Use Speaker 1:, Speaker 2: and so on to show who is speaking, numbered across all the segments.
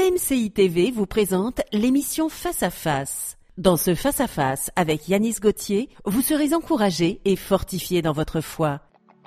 Speaker 1: AMCI TV vous présente l'émission Face à Face. Dans ce Face à Face avec Yanis Gauthier, vous serez encouragé et fortifié dans votre foi.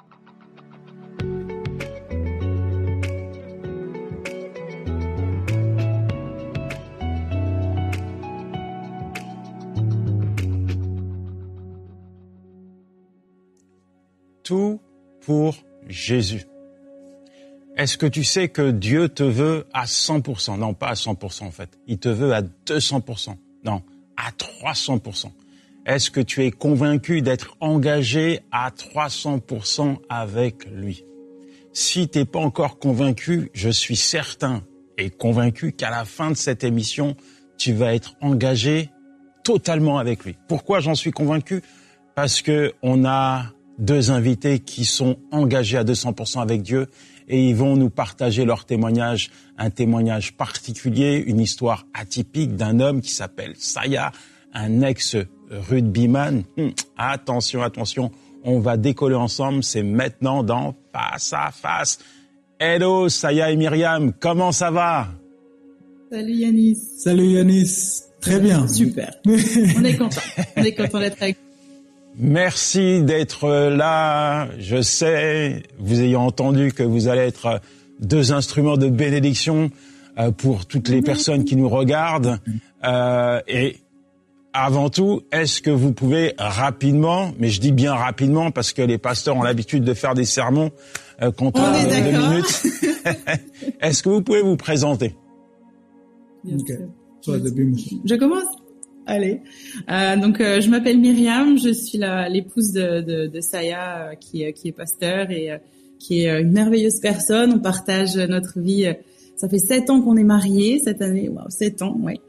Speaker 2: Tout pour Jésus. Est-ce que tu sais que Dieu te veut à 100%? Non, pas à 100% en fait. Il te veut à 200%. Non, à 300%. Est-ce que tu es convaincu d'être engagé à 300% avec lui? Si t'es pas encore convaincu, je suis certain et convaincu qu'à la fin de cette émission, tu vas être engagé totalement avec lui. Pourquoi j'en suis convaincu? Parce que on a deux invités qui sont engagés à 200% avec Dieu et ils vont nous partager leur témoignage, un témoignage particulier, une histoire atypique d'un homme qui s'appelle Saya, un ex-rugbyman. Attention, attention, on va décoller ensemble, c'est maintenant dans Face à Face. Hello Saya et Myriam, comment ça va?
Speaker 3: Salut Yanis.
Speaker 4: Salut Yanis, très bien.
Speaker 3: Super, on est content d'être avec vous.
Speaker 2: Merci d'être là. Je sais, vous ayant entendu que vous allez être deux instruments de bénédiction pour toutes les personnes qui nous regardent. Et avant tout, est-ce que vous pouvez rapidement, mais je dis bien rapidement parce que les pasteurs ont l'habitude de faire des sermons quand on a 2 minutes. Est-ce que vous pouvez vous présenter?
Speaker 3: Okay. Je commence? Allez. Donc je m'appelle Myriam, je suis l'épouse de Saya qui est pasteur et qui est une merveilleuse personne. On partage notre vie. Ça fait 7 ans qu'on est mariés cette année. Wow, 7 ans, ouais.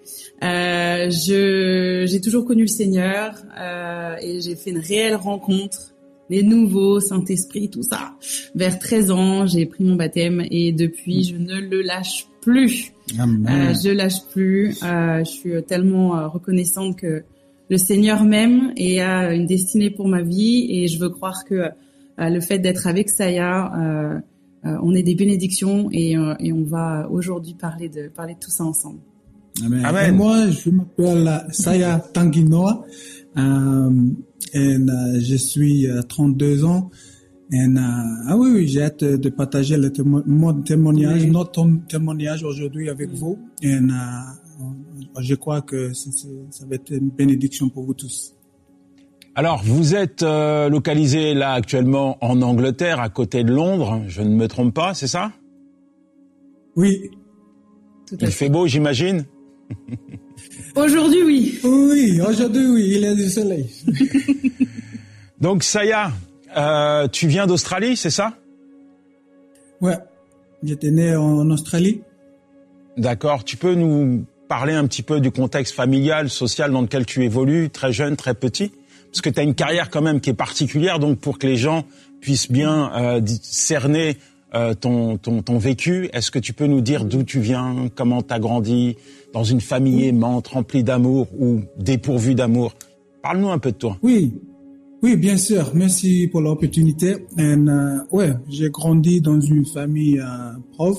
Speaker 3: J'ai toujours connu le Seigneur et j'ai fait une réelle rencontre, les nouveaux, Saint-Esprit, tout ça. Vers 13 ans, j'ai pris mon baptême et depuis, je ne le lâche plus. Je lâche plus. Je suis tellement reconnaissante que le Seigneur m'aime et a une destinée pour ma vie et je veux croire que le fait d'être avec Saya, on est des bénédictions et on va aujourd'hui parler de tout ça ensemble.
Speaker 4: Amen. Amen. Et moi, je m'appelle Saya Tanguinoa et je suis 32 ans. Oui, j'ai hâte de partager mon témoignage, notre témoignage aujourd'hui avec vous. Et je crois que ça va être une bénédiction pour vous tous.
Speaker 2: Alors, vous êtes localisé là actuellement en Angleterre, à côté de Londres. Je ne me trompe pas, c'est ça?
Speaker 4: Oui.
Speaker 2: Il fait beau, j'imagine?
Speaker 3: Aujourd'hui, oui.
Speaker 4: Oui, aujourd'hui, oui, il y a du soleil.
Speaker 2: Donc, Saya, tu viens d'Australie, c'est ça?
Speaker 4: Ouais, j'étais né en Australie.
Speaker 2: D'accord, tu peux nous parler un petit peu du contexte familial, social dans lequel tu évolues, très jeune, très petit? Parce que tu as une carrière quand même qui est particulière, donc pour que les gens puissent bien cerner ton vécu, est-ce que tu peux nous dire d'où tu viens, comment tu as grandi, dans une famille aimante, remplie d'amour ou dépourvue d'amour? Parle-nous un peu de toi.
Speaker 4: Oui, bien sûr. Merci pour l'opportunité. J'ai grandi dans une famille prof.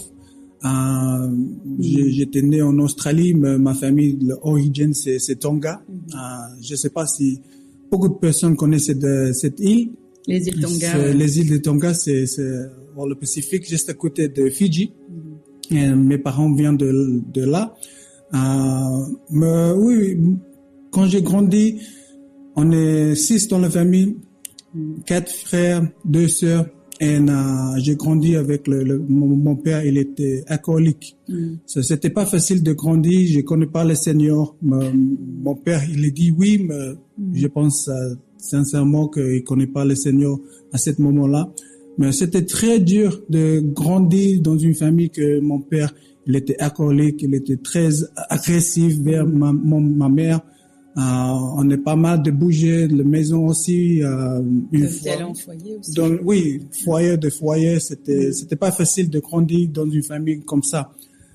Speaker 4: J'étais né en Australie, mais ma famille, l'origine, c'est Tonga. Je sais pas si beaucoup de personnes connaissent cette île.
Speaker 3: Les îles Tonga.
Speaker 4: Les îles de Tonga, c'est dans le Pacifique, juste à côté de Fidji. Et mes parents viennent de là. Mais oui, quand j'ai grandi, on est 6 dans la famille, 4 frères, 2 sœurs, et j'ai grandi avec mon père, il était alcoolique. C'était pas facile de grandir, je connais pas le Seigneur. Mon père, il a dit oui, mais je pense sincèrement qu'il connaît pas le Seigneur à ce moment-là. Mais c'était très dur de grandir dans une famille que mon père, il était alcoolique, il était très agressif vers ma mère. On est pas mal de bouger, la maison aussi.
Speaker 3: Une fois. En foyer aussi.
Speaker 4: Oui, foyer, c'était pas facile de grandir dans une famille comme ça.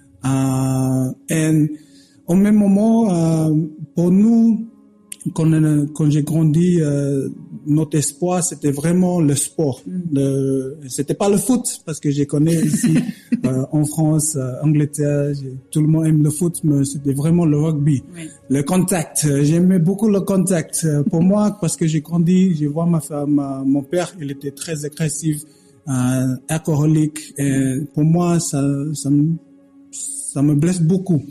Speaker 4: Et au même moment, pour nous, quand j'ai grandi notre espoir, c'était vraiment le sport. C'était pas le foot, parce que je connais ici, en France, Angleterre, tout le monde aime le foot, mais c'était vraiment le rugby. Oui. Le contact. J'aimais beaucoup le contact. Pour moi, parce que j'ai grandi, je vois mon père, il était très agressif, alcoolique. Et pour moi, ça me blesse beaucoup.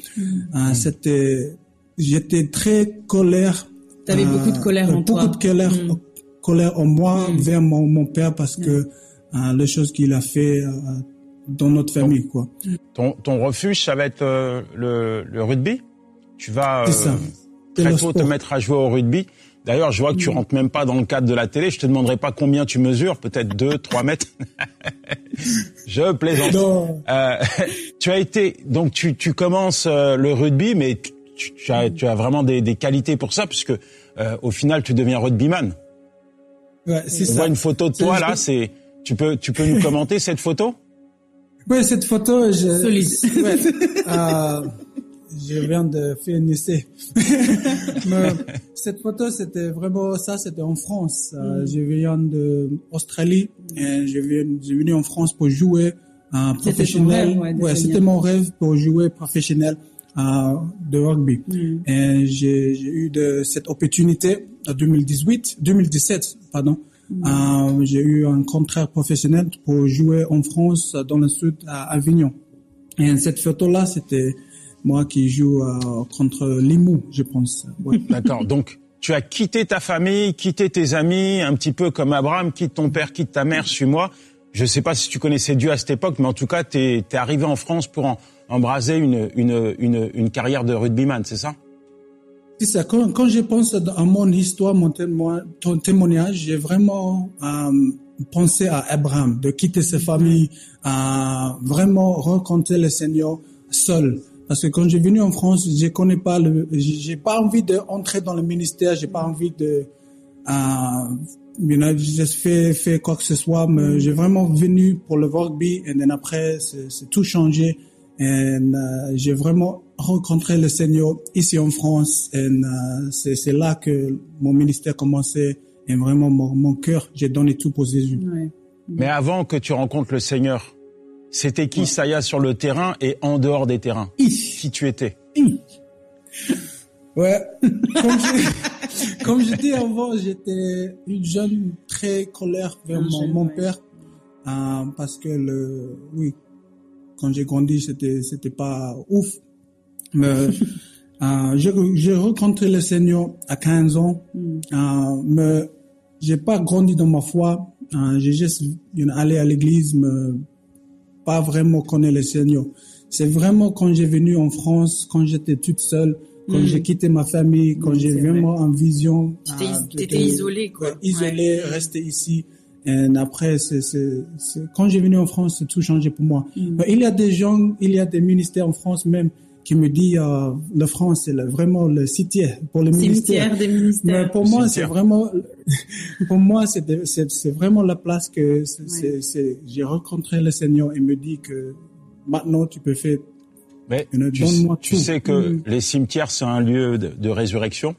Speaker 4: J'étais très colère.
Speaker 3: T'avais beaucoup de colère en toi.
Speaker 4: Beaucoup de colère en moi vers mon père parce que les choses qu'il a fait dans notre famille, quoi.
Speaker 2: Ton refuge, ça va être le rugby. Tu vas
Speaker 4: très
Speaker 2: tôt te mettre à jouer au rugby. D'ailleurs, je vois que tu rentres même pas dans le cadre de la télé. Je te demanderai pas combien tu mesures, peut-être 2, 3 mètres. Je plaisante. Tu as été, donc tu commences le rugby, mais tu as vraiment des qualités pour ça, puisque au final tu deviens rugbyman.
Speaker 4: Ouais, c'est ça.
Speaker 2: On voit une photo de toi là. Tu peux nous commenter cette photo?
Speaker 4: Oui, cette photo,
Speaker 3: solide.
Speaker 4: Je viens de faire un essai. Mais cette photo, c'était vraiment ça. C'était en France. Je viens d'Australie. Je venu en France pour jouer professionnel. C'était mon rêve pour jouer professionnel de rugby. Et j'ai eu cette opportunité en 2017, pardon. J'ai eu un contrat professionnel pour jouer en France, dans le sud, à Avignon. Et cette photo-là, c'était moi qui joue contre Limoux, je pense. Ouais.
Speaker 2: D'accord. Donc, tu as quitté ta famille, quitté tes amis, un petit peu comme Abraham, quitte ton père, quitte ta mère, suis-moi. Je sais pas si tu connaissais Dieu à cette époque, mais en tout cas, t'es arrivé en France pour embraser une carrière de rugbyman, c'est ça?
Speaker 4: C'est ça. Quand je pense à mon histoire, ton témoignage, j'ai vraiment pensé à Abraham, de quitter sa famille, à vraiment rencontrer le Seigneur seul. Parce que quand j'ai venu en France, j'ai pas envie d'entrer dans le ministère, j'ai pas envie de juste faire quoi que ce soit, mais j'ai vraiment venu pour le rugby, et then après c'est tout changé, et j'ai vraiment rencontré le Seigneur ici en France, et c'est là que mon ministère commençait, et vraiment mon cœur, j'ai donné tout pour Jésus.
Speaker 3: Ouais.
Speaker 2: Mais avant que tu rencontres le Seigneur, c'était qui Saya sur le terrain et en dehors des terrains? Qui tu étais?
Speaker 4: Ouais. Comme j'étais avant, j'étais une jeune très colère vers mon père, parce que quand j'ai grandi, c'était pas ouf. Mais j'ai rencontré le Seigneur à 15 ans, mais j'ai pas grandi dans ma foi. J'ai juste allé à l'église, mais pas vraiment connaître le Seigneur. C'est vraiment quand j'ai venu en France, quand j'étais toute seule, quand j'ai quitté ma famille, quand j'ai vraiment en vision.
Speaker 3: T'étais isolé, quoi.
Speaker 4: Isolé, resté ici. Et après, quand j'ai venu en France, c'est tout changé pour moi. Mais il y a des ministères en France même qui me disent, la France, c'est vraiment le cimetière pour les ministères.
Speaker 3: Cimetière des ministères.
Speaker 4: Mais pour moi, c'est vraiment la place que j'ai rencontré le Seigneur et me dit que maintenant tu peux faire.
Speaker 2: Mais tu sais que les cimetières, c'est un lieu de résurrection.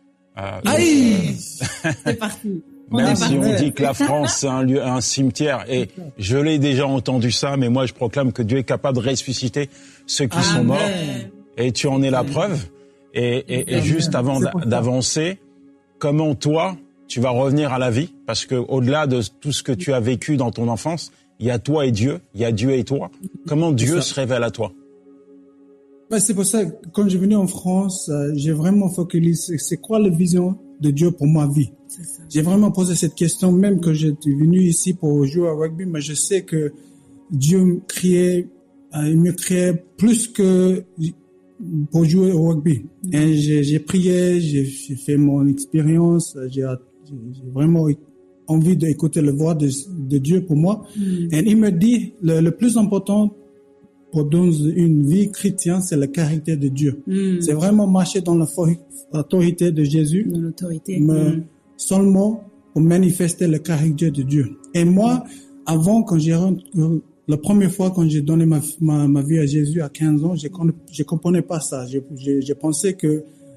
Speaker 3: C'est parti.
Speaker 2: Même si on dit que la France, c'est un cimetière, et je l'ai déjà entendu ça, mais moi je proclame que Dieu est capable de ressusciter ceux qui sont morts, et tu en es la preuve. Et juste avant d'avancer, comment toi, tu vas revenir à la vie? Parce que au-delà de tout ce que tu as vécu dans ton enfance, il y a toi et Dieu, il y a Dieu et toi. Comment Dieu se révèle à toi?
Speaker 4: C'est pour ça, quand je suis venu en France, j'ai vraiment focalisé, c'est quoi la vision de Dieu pour ma vie? J'ai vraiment posé cette question, même que j'étais venu ici pour jouer au rugby, mais je sais que Dieu il me créait plus que pour jouer au rugby. Et j'ai prié, j'ai fait mon expérience, j'ai vraiment envie d'écouter la voix de Dieu pour moi. Et il me dit, le plus important pour dans une vie chrétienne, c'est le caractère de Dieu. C'est vraiment marcher dans l'autorité de Jésus.
Speaker 3: Dans l'autorité.
Speaker 4: Mais seulement pour manifester le caractère de Dieu. Et moi, avant, la première fois quand j'ai donné ma vie à Jésus à 15 ans, je comprenais pas ça. Je pensais que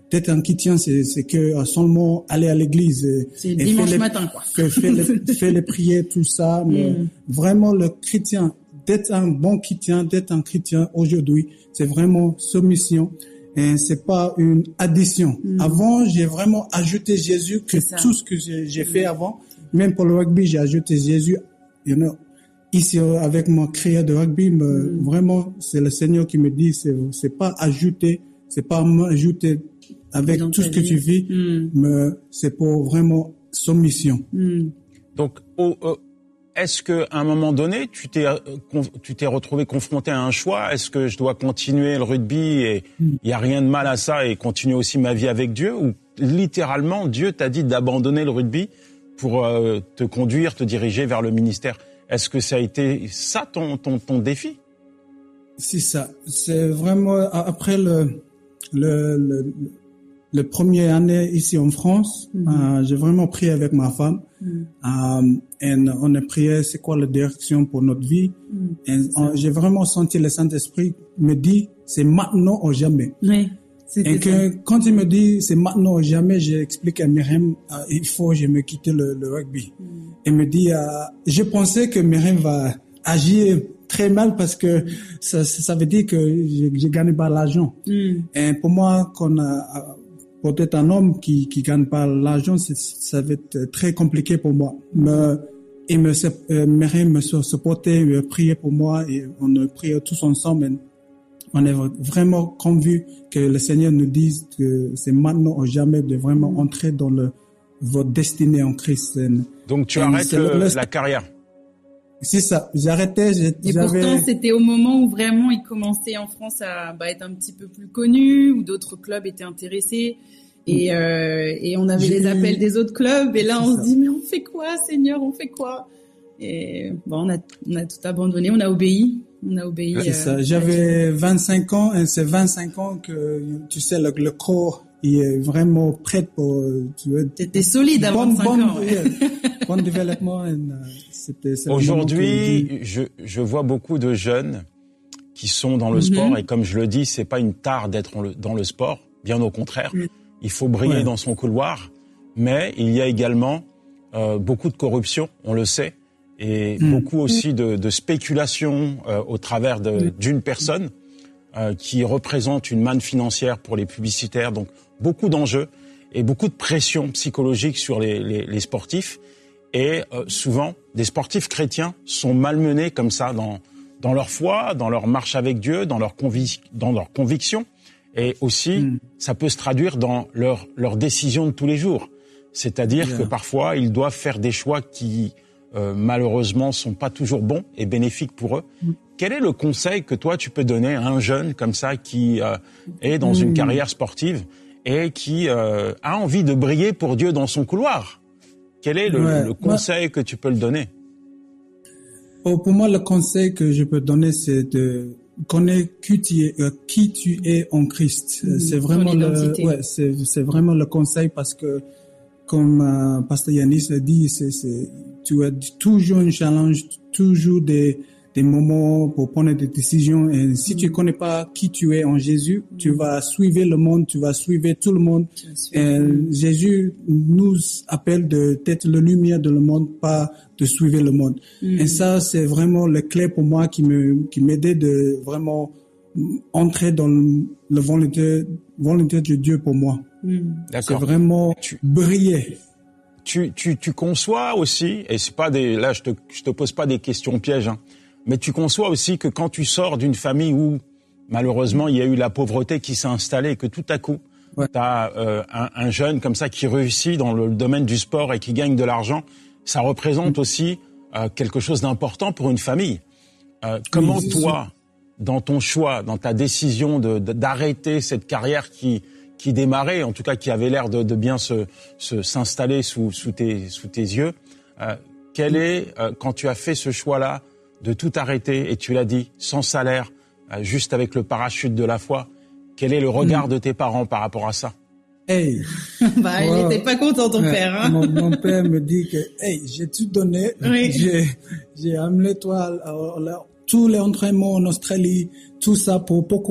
Speaker 4: d'être un chrétien, c'est que seulement aller à l'église.
Speaker 3: C'est dimanche matin, quoi.
Speaker 4: Faire les prières, tout ça. Mais vraiment, le chrétien, d'être un bon chrétien, d'être un chrétien aujourd'hui, c'est vraiment soumission. Et c'est pas une addition. Avant, j'ai vraiment ajouté Jésus que tout ce que j'ai fait avant. Même pour le rugby, j'ai ajouté Jésus. Ici, avec mon créateur de rugby, vraiment, c'est le Seigneur qui me dit, c'est pas ajouter, c'est pas m'ajouter avec tout ce que tu vis, mais c'est pour vraiment soumission.
Speaker 2: Donc, est-ce que à un moment donné, tu t'es retrouvé confronté à un choix? Est-ce que je dois continuer le rugby et il y a rien de mal à ça et continuer aussi ma vie avec Dieu? Ou littéralement, Dieu t'a dit d'abandonner le rugby pour te conduire, te diriger vers le ministère? Est-ce que ça a été ça ton défi?
Speaker 4: C'est ça. C'est vraiment après le première année ici en France, j'ai vraiment prié avec ma femme. Et on a prié c'est quoi la direction pour notre vie. Et j'ai vraiment senti le Saint-Esprit me dit c'est maintenant ou jamais.
Speaker 3: Oui,
Speaker 4: et que quand il me dit c'est maintenant ou jamais, j'ai expliqué à Myriam il faut que je me quitte le rugby. Et me dit je pensais que Myriam va agir très mal parce que ça veut dire que je gagne pas l'argent. Et pour moi, pour être un homme qui gagne pas l'argent, ça va être très compliqué pour moi. Mais Myriam me supportait, me priait pour moi et on a prié tous ensemble. Et on est vraiment convaincus que le Seigneur nous dise que c'est maintenant ou jamais de vraiment entrer dans votre destinée en Christ.
Speaker 2: Donc tu arrêtes la carrière.
Speaker 4: C'est ça, j'arrêtais.
Speaker 3: Et pourtant, c'était au moment où vraiment il commençait en France à être un petit peu plus connu, où d'autres clubs étaient intéressés. Et on avait les appels des autres clubs. Et là, on se dit, mais on fait quoi, Seigneur, on fait quoi? Et bon, on a tout abandonné, on a obéi.
Speaker 4: C'est ça, j'avais 25 ans et c'est 25 ans que, tu sais, le corps, il est vraiment prêt pour...
Speaker 3: T'étais solide à 25 ans.
Speaker 4: Bon développement.
Speaker 2: Aujourd'hui, je vois beaucoup de jeunes qui sont dans le sport et comme je le dis, c'est pas une tare d'être dans le sport, bien au contraire. Il faut briller dans son couloir, mais il y a également beaucoup de corruption, on le sait, et beaucoup aussi de spéculation au travers d'une personne qui représente une manne financière pour les publicitaires, donc beaucoup d'enjeux et beaucoup de pression psychologique sur les sportifs. Et souvent, des sportifs chrétiens sont malmenés comme ça dans leur foi, dans leur marche avec Dieu, dans leur conviction. Et aussi, ça peut se traduire dans leurs décisions de tous les jours. C'est-à-dire que parfois, ils doivent faire des choix qui, malheureusement, sont pas toujours bons et bénéfiques pour eux. Quel est le conseil que toi, tu peux donner à un jeune comme ça qui est dans une carrière sportive et qui a envie de briller pour Dieu dans son couloir? Quel est le conseil que tu peux le donner?
Speaker 4: Pour moi, le conseil que je peux donner, c'est de connaître qui tu es en Christ. C'est vraiment c'est vraiment le conseil parce que, comme Pasteur Yanis a dit, tu as toujours un challenge, toujours des moments pour prendre des décisions. Et si tu connais pas qui tu es en Jésus, tu vas suivre le monde, tu vas suivre tout le monde. Et Jésus nous appelle d'être la lumière de le monde, pas de suivre le monde. Et ça, c'est vraiment le clé pour moi qui m'aidait de vraiment entrer dans le volonté de Dieu pour moi.
Speaker 2: D'accord.
Speaker 4: C'est vraiment briller.
Speaker 2: Tu conçois aussi, et c'est pas là je te pose pas des questions pièges, hein, mais tu conçois aussi que quand tu sors d'une famille où malheureusement il y a eu la pauvreté qui s'est installée et que tout à coup t'as un jeune comme ça qui réussit dans le domaine du sport et qui gagne de l'argent, ça représente aussi quelque chose d'important pour une famille. Comment toi, dans ton choix, dans ta décision d'arrêter cette carrière qui démarrait, en tout cas qui avait l'air de bien s'installer sous tes yeux, quel est, quand tu as fait ce choix-là, de tout arrêter, et tu l'as dit, sans salaire, juste avec le parachute de la foi, quel est le regard de tes parents par rapport à ça?
Speaker 4: Hey.
Speaker 3: Il était pas content, ton père, hein.
Speaker 4: Mon père me dit que, j'ai tout donné. Oui. J'ai amené toi, tous les entraînements en Australie, tout ça pourquoi?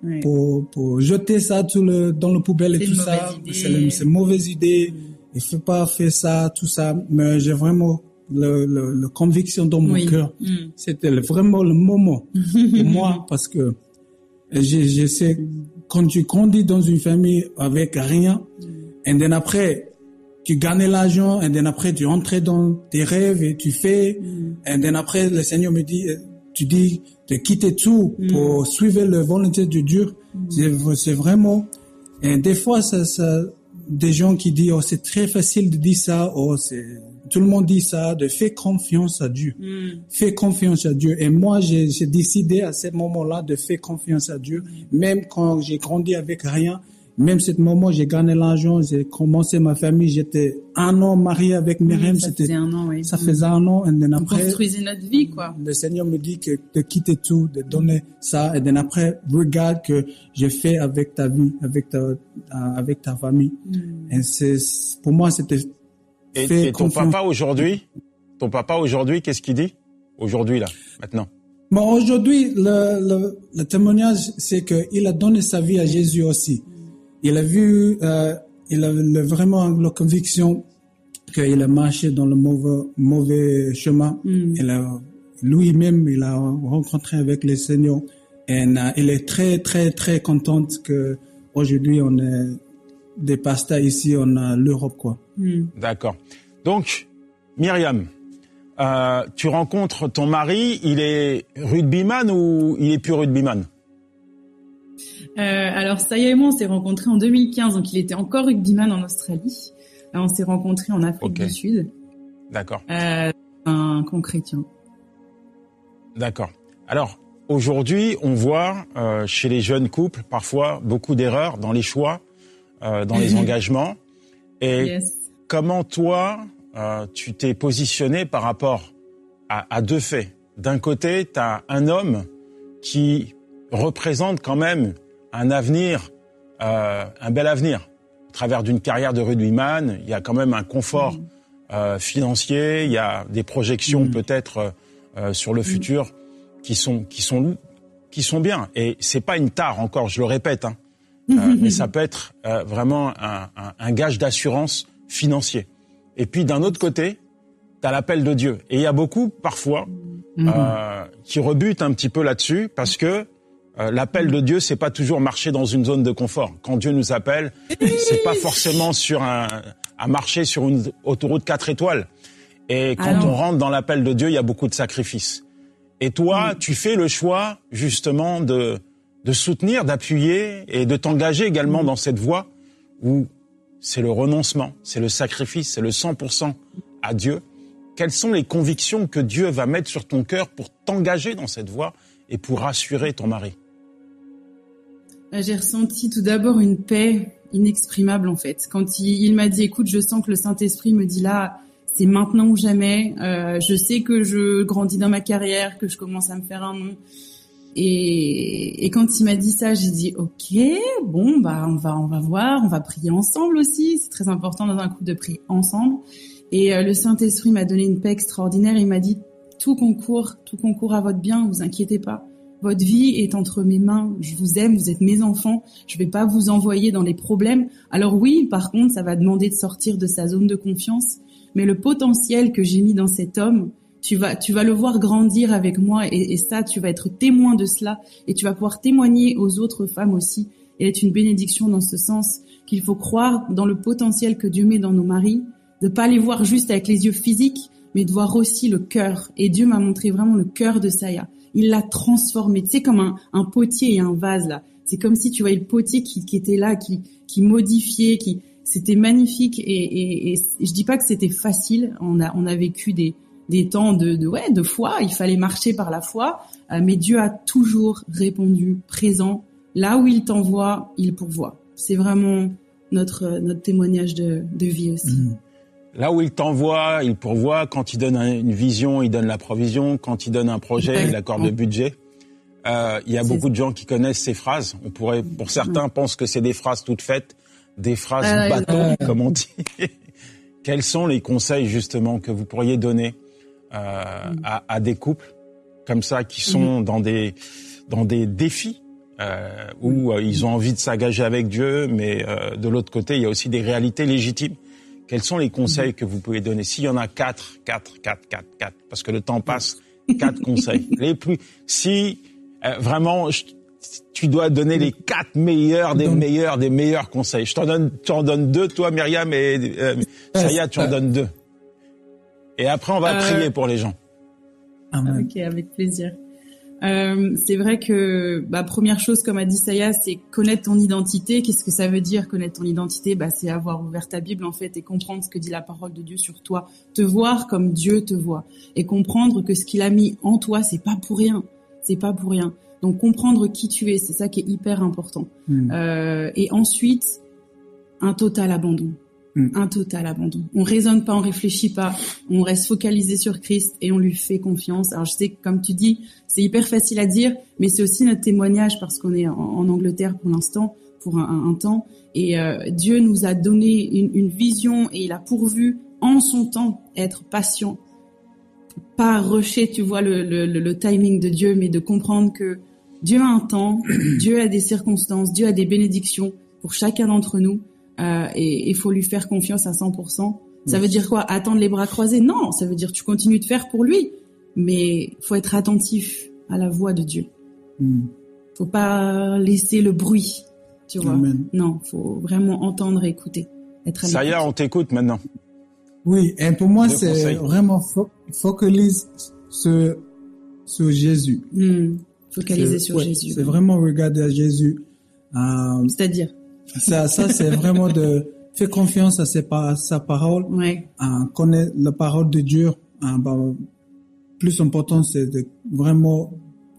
Speaker 4: pour jeter ça dans le poubelle et tout ça. C'est une mauvaise idée. Il faut pas faire ça, tout ça. Mais j'ai vraiment le conviction dans mon cœur. C'était vraiment le moment pour moi parce que je sais quand tu grandis dans une famille avec rien, et then après tu gagnes l'argent, et then après tu entres dans tes rêves et tu fais, et then après le Seigneur me dit, tu dis de quitter tout pour suivre la volonté de Dieu. C'est vraiment, et des fois ça des gens qui disent oh c'est très facile de dire ça, oh c'est tout le monde dit ça, de faire confiance à Dieu. Fais confiance à Dieu. Et moi, j'ai décidé à ce moment-là de faire confiance à Dieu. Même quand j'ai grandi avec rien, même ce moment, j'ai gagné l'argent, j'ai commencé ma famille, j'étais 1 an marié avec Myriam.
Speaker 3: Ça faisait 1 an, oui.
Speaker 4: Ça faisait 1 an. Et then après,
Speaker 3: on construisait notre vie, quoi.
Speaker 4: Le Seigneur me dit que de quitter tout, de donner ça. Et then après, regarde que j'ai fait avec ta vie, avec ta famille. Et pour moi, c'était
Speaker 2: Et ton papa aujourd'hui, qu'est-ce qu'il dit aujourd'hui là, maintenant?
Speaker 4: Bon, aujourd'hui, le témoignage, c'est que il a donné sa vie à Jésus aussi. Il a vu, il a vraiment la conviction qu'il a marché dans le mauvais chemin. Lui-même, il a rencontré avec le Seigneur. Et il est très, très, très content que aujourd'hui on est des pasteurs ici en Europe, quoi.
Speaker 2: D'accord. Donc, Myriam, tu rencontres ton mari, il est rugbyman ou il est plus rugbyman?
Speaker 3: Alors, Saya et moi, on s'est rencontrés en 2015, donc il était encore rugbyman en Australie. Là, on s'est rencontrés en Afrique du Sud.
Speaker 2: D'accord.
Speaker 3: Un camp chrétien.
Speaker 2: D'accord. Alors, aujourd'hui, on voit chez les jeunes couples parfois beaucoup d'erreurs dans les choix, dans les engagements. Et comment toi, tu t'es positionné par rapport à deux faits? D'un côté, tu as un homme qui représente quand même un avenir, un bel avenir. Au travers d'une carrière de rugbyman, il y a quand même un confort financier, il y a des projections peut-être sur le futur qui sont bien. Et c'est pas une tare encore, je le répète, hein. Mais ça peut être vraiment un gage d'assurance financier. Et puis d'un autre côté, t'as l'appel de Dieu. Et il y a beaucoup, parfois, qui rebutent un petit peu là-dessus, parce que l'appel de Dieu, c'est pas toujours marcher dans une zone de confort. Quand Dieu nous appelle, c'est pas forcément à marcher sur une autoroute 4 étoiles. Et quand on rentre dans l'appel de Dieu, il y a beaucoup de sacrifices. Et toi, tu fais le choix, justement, de soutenir, d'appuyer et de t'engager également dans cette voie où c'est le renoncement, c'est le sacrifice, c'est le 100% à Dieu. Quelles sont les convictions que Dieu va mettre sur ton cœur pour t'engager dans cette voie et pour rassurer ton mari?
Speaker 3: J'ai ressenti tout d'abord une paix inexprimable, en fait. Quand il m'a dit, écoute, je sens que le Saint-Esprit me dit là, c'est maintenant ou jamais. Je sais que je grandis dans ma carrière, que je commence à me faire un nom. Et quand il m'a dit ça, j'ai dit ok, bon bah on va voir, on va prier ensemble aussi. C'est très important dans un couple de prier ensemble. Et le Saint-Esprit m'a donné une paix extraordinaire. Il m'a dit tout concourt à votre bien, vous inquiétez pas. Votre vie est entre mes mains. Je vous aime, vous êtes mes enfants. Je vais pas vous envoyer dans les problèmes. Alors oui, par contre, ça va demander de sortir de sa zone de confiance. Mais le potentiel que j'ai mis dans cet homme, tu vas le voir grandir avec moi et ça, tu vas être témoin de cela et tu vas pouvoir témoigner aux autres femmes aussi et être une bénédiction dans ce sens qu'il faut croire dans le potentiel que Dieu met dans nos maris, de pas les voir juste avec les yeux physiques, mais de voir aussi le cœur. Et Dieu m'a montré vraiment le cœur de Saya. Il l'a transformé. Tu sais, comme un potier et un vase, là. C'est comme si tu voyais le potier qui était là, qui modifiait, c'était magnifique et je dis pas que c'était facile. On a vécu des temps de foi, il fallait marcher par la foi, mais Dieu a toujours répondu présent. Là où il t'envoie, il pourvoit. C'est vraiment notre témoignage de vie aussi.
Speaker 2: Là où il t'envoie, il pourvoit. Quand il donne une vision, il donne la provision. Quand il donne un projet, il accorde le budget. Il y a beaucoup de gens qui connaissent ces phrases. Pour certains, pensent que c'est des phrases toutes faites, des phrases bateaux, comme on dit. Quels sont les conseils, justement, que vous pourriez donner à des couples comme ça qui sont dans des défis où ils ont envie de s'engager avec Dieu, mais de l'autre côté, il y a aussi des réalités légitimes. Quels sont les conseils que vous pouvez donner? S'il y en a 4, parce que le temps passe, 4 conseils. Les plus, si vraiment tu dois donner les 4 meilleurs des meilleurs conseils. Tu en donnes 2, toi, Myriam, et Saya, tu en donnes 2. Et après, on va prier pour les gens.
Speaker 4: Amen.
Speaker 3: Ok, avec plaisir. C'est vrai que première chose, comme a dit Saya, c'est connaître ton identité. Qu'est-ce que ça veut dire connaître ton identité? C'est avoir ouvert ta Bible en fait et comprendre ce que dit la parole de Dieu sur toi, te voir comme Dieu te voit et comprendre que ce qu'il a mis en toi, c'est pas pour rien. Donc comprendre qui tu es, c'est ça qui est hyper important. Et ensuite, un total abandon. On raisonne pas, on réfléchit pas, on reste focalisé sur Christ et on lui fait confiance. Alors je sais que comme tu dis, c'est hyper facile à dire, mais c'est aussi notre témoignage parce qu'on est en Angleterre pour l'instant, pour un temps, et Dieu nous a donné une vision et il a pourvu en son temps être patient, pas rusher, tu vois, le timing de Dieu, mais de comprendre que Dieu a un temps, Dieu a des circonstances, Dieu a des bénédictions pour chacun d'entre nous. Et il faut lui faire confiance à 100%. Ça veut dire quoi? Attendre les bras croisés? Non, ça veut dire tu continues de faire pour lui, mais faut être attentif à la voix de Dieu. Faut pas laisser le bruit, tu vois.
Speaker 4: Amen.
Speaker 3: Non, faut vraiment entendre et écouter. Être à
Speaker 2: Saya,
Speaker 3: l'écoute.
Speaker 2: on t'écoute maintenant.
Speaker 4: Oui, et pour moi,
Speaker 2: 2
Speaker 4: c'est
Speaker 2: conseils.
Speaker 4: vraiment focalise sur Jésus.
Speaker 3: Focaliser sur Jésus.
Speaker 4: C'est vraiment regarder à Jésus.
Speaker 3: C'est-à-dire?
Speaker 4: Ça c'est vraiment de faire confiance à sa parole,
Speaker 3: Ouais.
Speaker 4: connaître la parole de Dieu. Plus important, c'est de vraiment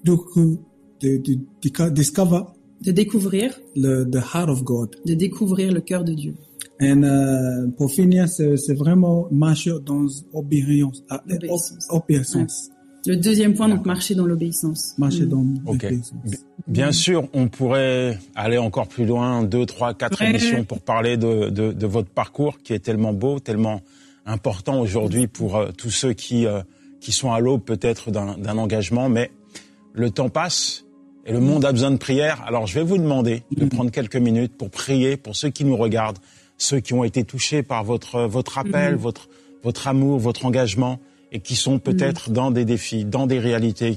Speaker 4: discover
Speaker 3: De découvrir,
Speaker 4: the heart of God.
Speaker 3: de découvrir le cœur de Dieu.
Speaker 4: Et pour finir, c'est vraiment marcher dans obéissance. Obéissance.
Speaker 3: Le deuxième point, donc marcher dans l'obéissance.
Speaker 4: Marcher dans
Speaker 2: Ok.
Speaker 4: l'obéissance.
Speaker 2: Bien sûr, on pourrait aller encore plus loin, 2, 3, 4
Speaker 3: Ouais.
Speaker 2: émissions pour parler de votre parcours qui est tellement beau, tellement important aujourd'hui pour tous ceux qui sont à l'aube peut-être d'un engagement. Mais le temps passe et le monde a besoin de prière. Alors je vais vous demander de prendre quelques minutes pour prier pour ceux qui nous regardent, ceux qui ont été touchés par votre appel, votre amour, votre engagement, et qui sont peut-être dans des défis, dans des réalités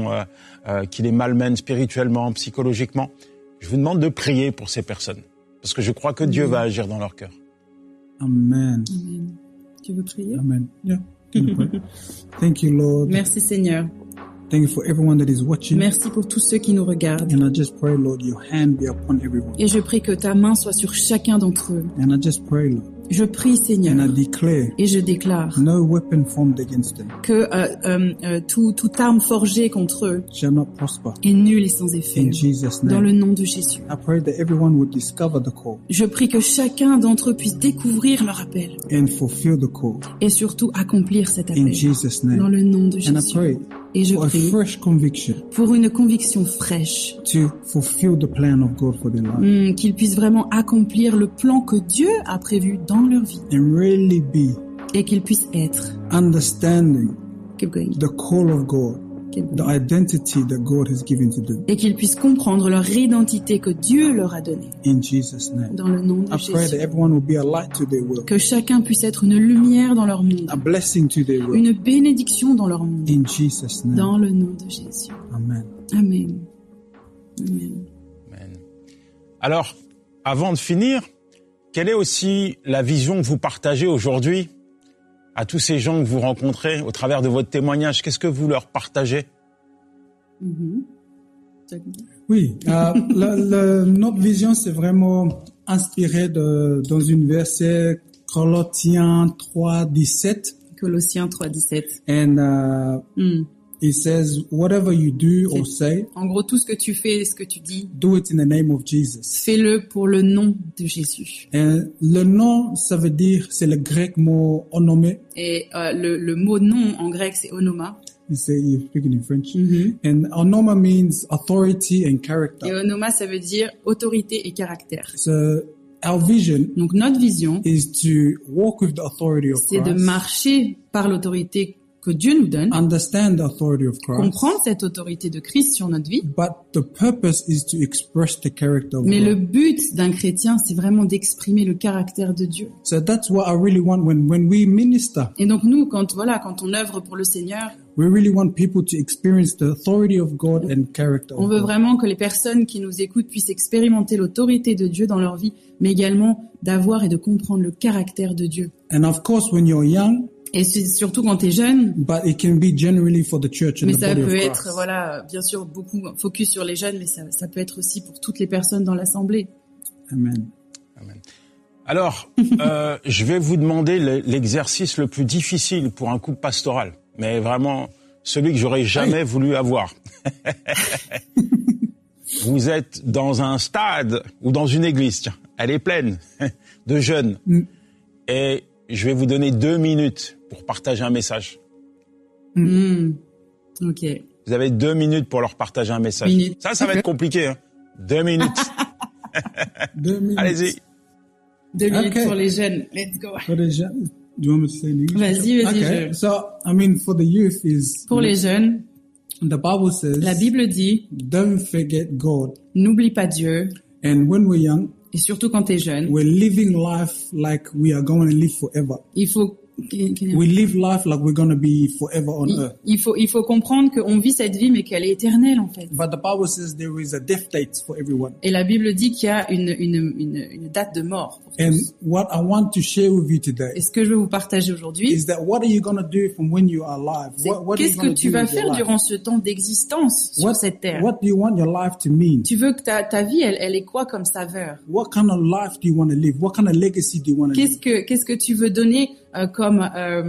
Speaker 2: qui les malmènent spirituellement, psychologiquement. Je vous demande de prier pour ces personnes, parce que je crois que Dieu va agir dans leur cœur.
Speaker 4: Amen.
Speaker 3: Amen. Tu veux prier?
Speaker 4: Amen. Yeah. Thank you, Lord.
Speaker 3: Merci Seigneur.
Speaker 4: Thank you for everyone that is watching.
Speaker 3: Merci pour tous ceux qui nous regardent.
Speaker 4: And I just pray, Lord, your hand be upon everyone.
Speaker 3: Et je prie que ta main soit sur chacun d'entre eux.
Speaker 4: And I just pray, Lord,
Speaker 3: Je prie Seigneur
Speaker 4: and I declare
Speaker 3: et je déclare
Speaker 4: no weapon formed against them
Speaker 3: que toute arme forgée contre eux
Speaker 4: shall not prosper.
Speaker 3: est nulle et sans effet.
Speaker 4: In Jesus'
Speaker 3: Dans
Speaker 4: name.
Speaker 3: le nom de Jésus.
Speaker 4: I pray that everyone would discover the call
Speaker 3: Je prie que chacun d'entre eux puisse découvrir leur appel
Speaker 4: and fulfill the call.
Speaker 3: et surtout accomplir cet
Speaker 4: In
Speaker 3: appel.
Speaker 4: Jesus'
Speaker 3: Dans
Speaker 4: name.
Speaker 3: le nom de
Speaker 4: And I
Speaker 3: Jésus.
Speaker 4: pray
Speaker 3: Et je
Speaker 4: for a
Speaker 3: prie
Speaker 4: fresh conviction
Speaker 3: pour une conviction fraîche,
Speaker 4: to fulfill the plan of God for their life
Speaker 3: qu'ils puissent vraiment accomplir le plan que Dieu a prévu dans leur vie
Speaker 4: and really be
Speaker 3: et qu'ils puissent être.
Speaker 4: understanding
Speaker 3: Keep going.
Speaker 4: the call of God,
Speaker 3: Keep
Speaker 4: the
Speaker 3: going.
Speaker 4: identity that God has given to them.
Speaker 3: Et qu'ils puissent comprendre leur identité que Dieu leur a donnée.
Speaker 4: In Jesus' name.
Speaker 3: Dans le nom de
Speaker 4: I pray that
Speaker 3: Jésus.
Speaker 4: everyone will be a light to their world,
Speaker 3: Que chacun puisse être une lumière dans leur monde.
Speaker 4: a blessing to their world.
Speaker 3: Une bénédiction dans leur monde.
Speaker 4: In Jesus' name.
Speaker 3: Dans le nom de Jésus.
Speaker 4: Amen.
Speaker 3: Amen. Amen.
Speaker 2: Amen. Alors, avant de finir, quelle est aussi la vision que vous partagez aujourd'hui à tous ces gens que vous rencontrez au travers de votre témoignage? Qu'est-ce que vous leur partagez?
Speaker 3: Mhm.
Speaker 4: Oui, notre vision, c'est vraiment inspiré dans une verset Colossiens 3:17.
Speaker 3: Colossiens 3:17.
Speaker 4: And it says, whatever you do or say,
Speaker 3: En gros, tout ce que tu fais et ce que tu dis,
Speaker 4: do it in the name of Jesus.
Speaker 3: fais-le pour le nom de Jésus.
Speaker 4: And le nom, ça veut dire, c'est le grec mot onomé.
Speaker 3: Et le mot nom en grec, c'est onoma.
Speaker 4: You say you're speaking in French. And onoma means authority and
Speaker 3: Et
Speaker 4: character.
Speaker 3: onoma, ça veut dire autorité et caractère.
Speaker 4: So our vision
Speaker 3: Donc notre vision,
Speaker 4: is to walk with the authority of
Speaker 3: c'est de
Speaker 4: Christ
Speaker 3: marcher par l'autorité que Dieu nous donne,
Speaker 4: understand the authority of Christ,
Speaker 3: comprendre cette autorité de Christ sur notre vie.
Speaker 4: but the purpose is to express the character of
Speaker 3: Mais
Speaker 4: God.
Speaker 3: le but d'un chrétien, c'est vraiment d'exprimer le caractère de Dieu.
Speaker 4: So that's what I really want when we minister.
Speaker 3: Et donc nous, quand on œuvre pour le Seigneur,
Speaker 4: We really want people to experience the authority of God and character
Speaker 3: on
Speaker 4: of
Speaker 3: veut
Speaker 4: God.
Speaker 3: vraiment que les personnes qui nous écoutent puissent expérimenter l'autorité de Dieu dans leur vie, mais également d'avoir et de comprendre le caractère de Dieu.
Speaker 4: And of course, when you're young,
Speaker 3: Et c'est surtout quand tu es jeune,
Speaker 4: but it can be generally for the church and
Speaker 3: mais
Speaker 4: the
Speaker 3: ça
Speaker 4: body of
Speaker 3: peut
Speaker 4: Christ.
Speaker 3: être, voilà, bien sûr, beaucoup focus sur les jeunes, mais ça peut être aussi pour toutes les personnes dans l'assemblée.
Speaker 4: Amen.
Speaker 2: Amen. Alors, je vais vous demander l'exercice le plus difficile pour un couple pastoral, mais vraiment celui que j'aurais jamais voulu avoir. Vous êtes dans un stade ou dans une église, tiens, elle est pleine de jeunes, et je vais vous donner 2 minutes pour partager un message.
Speaker 3: Ok.
Speaker 2: Vous avez 2 minutes pour leur partager un message.
Speaker 3: Minutes.
Speaker 2: Ça va être compliqué, hein. 2 minutes.
Speaker 4: 2 minutes.
Speaker 2: Allez-y.
Speaker 3: 2 minutes
Speaker 4: Okay.
Speaker 3: pour les jeunes. Let's go.
Speaker 4: For the do you want me to say in English?
Speaker 3: Vas-y,
Speaker 4: Okay.
Speaker 3: je-
Speaker 4: So, I mean, for the youth is
Speaker 3: Pour les jeunes,
Speaker 4: the Bible says,
Speaker 3: la Bible dit,
Speaker 4: don't forget God.
Speaker 3: n'oublie pas Dieu,
Speaker 4: And when we're young,
Speaker 3: et surtout quand tu es jeune,
Speaker 4: we're living life like we are going to live forever.
Speaker 3: il faut
Speaker 4: We live life like we're going to be forever on earth.
Speaker 3: il faut comprendre qu'on vit cette vie, mais qu'elle est éternelle, en fait.
Speaker 4: But the Bible says there is a death date for everyone.
Speaker 3: Et la Bible dit qu'il y a une date de mort pour
Speaker 4: And
Speaker 3: tous.
Speaker 4: what I want to share with you today
Speaker 3: Et ce que je veux vous partager aujourd'hui,
Speaker 4: is that what are you going to do from when you are alive?
Speaker 3: c'est
Speaker 4: What are you
Speaker 3: qu'est-ce que
Speaker 4: going to
Speaker 3: tu
Speaker 4: do
Speaker 3: vas
Speaker 4: with your
Speaker 3: faire
Speaker 4: life?
Speaker 3: durant ce temps d'existence sur cette terre.
Speaker 4: What do you want your life to mean?
Speaker 3: Tu veux que ta vie, elle est quoi comme saveur?
Speaker 4: What kind of life do you want to live? What kind of legacy do you want to leave?
Speaker 3: Qu'est-ce que tu veux donner comme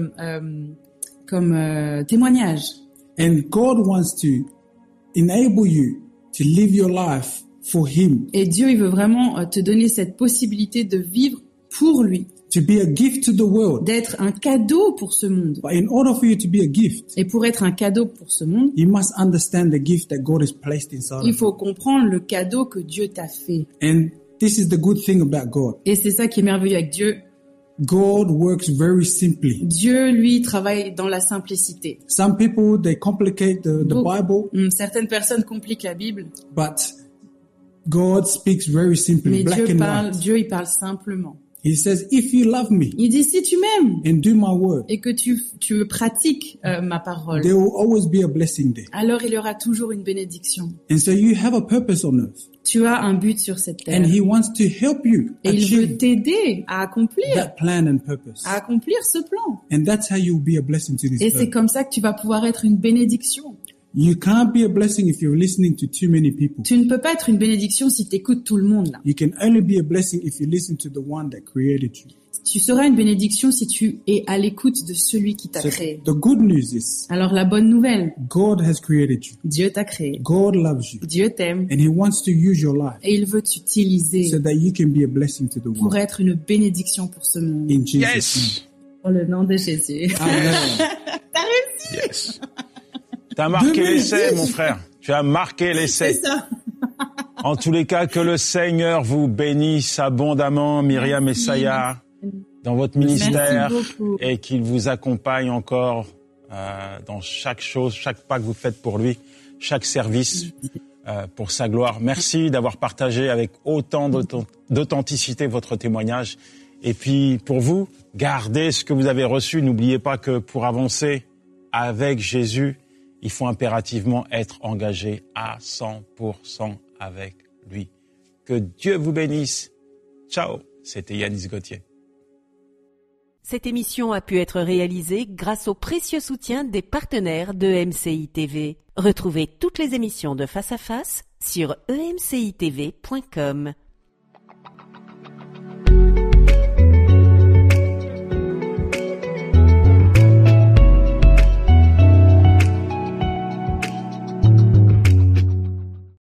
Speaker 3: témoignage?
Speaker 4: And God wants to enable you to live your life for Him,
Speaker 3: Et Dieu, il veut vraiment te donner cette possibilité de vivre pour lui,
Speaker 4: to be a gift to the world.
Speaker 3: d'être un cadeau pour ce monde.
Speaker 4: But in order for you to be a gift,
Speaker 3: Et pour être un cadeau pour ce monde,
Speaker 4: you must understand the gift that God has placed inside
Speaker 3: il
Speaker 4: of you.
Speaker 3: faut comprendre le cadeau que Dieu t'a fait.
Speaker 4: And this is the good thing about God.
Speaker 3: Et c'est ça qui est merveilleux avec Dieu.
Speaker 4: God works very simply.
Speaker 3: Dieu, lui, travaille dans la simplicité.
Speaker 4: Some people, they complicate the
Speaker 3: Beaucoup-
Speaker 4: Bible,
Speaker 3: Certaines personnes compliquent la Bible,
Speaker 4: but God speaks very simply,
Speaker 3: mais
Speaker 4: black and white.
Speaker 3: Dieu, il parle simplement.
Speaker 4: He says, if you love me
Speaker 3: Il dit, si tu m'aimes
Speaker 4: and do my word,
Speaker 3: et que tu pratiques ma parole,
Speaker 4: there will always be a blessing there.
Speaker 3: alors il y aura toujours une bénédiction.
Speaker 4: And so you have a purpose on earth.
Speaker 3: Tu as un but sur cette terre.
Speaker 4: And He wants to help you
Speaker 3: Et il veut
Speaker 4: achieve
Speaker 3: t'aider à accomplir
Speaker 4: that plan and purpose.
Speaker 3: ce plan.
Speaker 4: And that's how you'll be a blessing to this
Speaker 3: Et c'est
Speaker 4: earth.
Speaker 3: comme ça que tu vas pouvoir être une bénédiction.
Speaker 4: You can't be a blessing if you're listening to too many people.
Speaker 3: Tu ne peux pas être une bénédiction si tu écoutes tout le monde là.
Speaker 4: You can only be a blessing if you listen to the one that created you.
Speaker 3: Tu seras une bénédiction si tu es à l'écoute de celui qui t'a
Speaker 4: So
Speaker 3: créé.
Speaker 4: the good news is
Speaker 3: Alors la bonne nouvelle,
Speaker 4: God has created you.
Speaker 3: Dieu t'a créé.
Speaker 4: God loves you.
Speaker 3: Dieu t'aime
Speaker 4: And He wants to use your life
Speaker 3: et il veut t'utiliser
Speaker 4: so that you can be a blessing to the
Speaker 3: pour
Speaker 4: world.
Speaker 3: être une bénédiction pour ce monde.
Speaker 4: In Jesus'
Speaker 2: Yes.
Speaker 3: Dans le nom de Jésus.
Speaker 4: name. Amen.
Speaker 2: Yes. T'as marqué l'essai, mon frère. Tu as marqué l'essai.
Speaker 3: C'est ça.
Speaker 2: En tous les cas, que le Seigneur vous bénisse abondamment, Myriam et Saya, dans votre ministère,
Speaker 3: Merci beaucoup.
Speaker 2: et qu'il vous accompagne encore dans chaque chose, chaque pas que vous faites pour lui, chaque service pour sa gloire. Merci d'avoir partagé avec autant d'authenticité votre témoignage. Et puis, pour vous, gardez ce que vous avez reçu. N'oubliez pas que pour avancer avec Jésus, il faut impérativement être engagé à 100% avec lui. Que Dieu vous bénisse. Ciao, c'était Yanis Gauthier.
Speaker 1: Cette émission a pu être réalisée grâce au précieux soutien des partenaires de MCI TV. Retrouvez toutes les émissions de Face à Face sur emcitv.com.